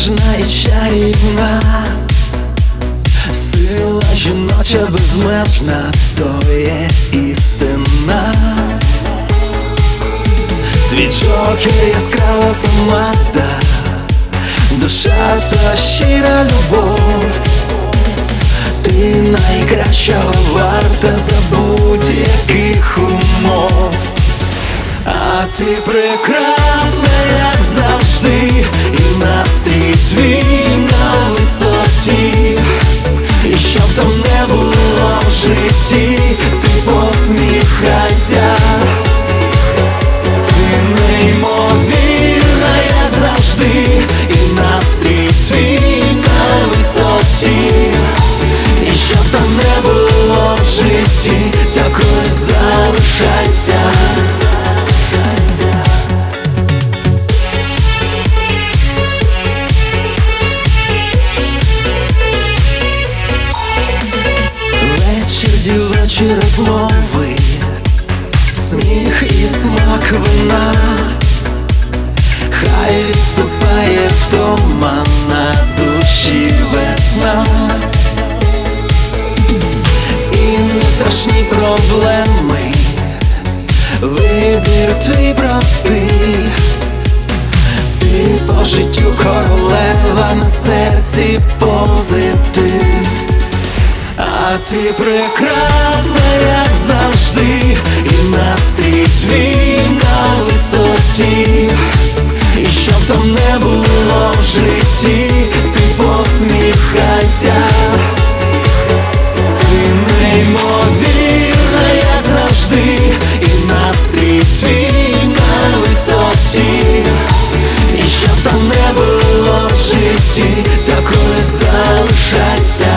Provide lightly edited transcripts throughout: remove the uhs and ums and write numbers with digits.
ніжна і чарівна, сила жіноча безмежна, то є істина. Твій джокер яскрава помада, душа та щира любов. Ти найкращого варта за будь-яких умов. А ти прекрасна, як завжди, і настрій твій на висоті. І щоб там не було в житті, ти посміхайся. Ти неймовірна, як завжди, і настрій твій на висоті. І щоб там не було в житті, такою залишайся. Вечір дівочі розмови, сміх і смак вина. Хай відступає втома, на душі весна. І не страшні проблеми, вибір твій простий. Ти по життю королева, на серці позитив. А ти прекрасна, як завжди, і настрій твій на висоті. І щоб там не було в житті, ти посміхайся. Ти неймовірна, як завжди, і настрій твій на висоті. І щоб там не було в житті, такою залишайся.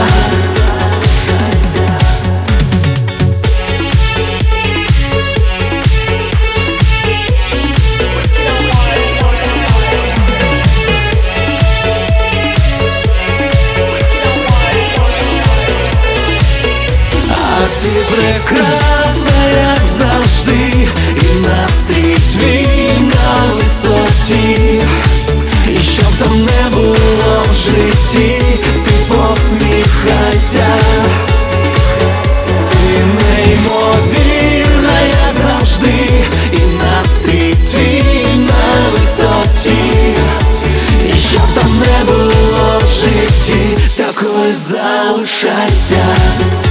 Ти прекрасна, як завжди, і настрій твій на висоті. І щоб там не було в житті, ти посміхайся. Ти неймовірна, як завжди, і настрій твій на висоті. І щоб там не було в житті, такою залишайся.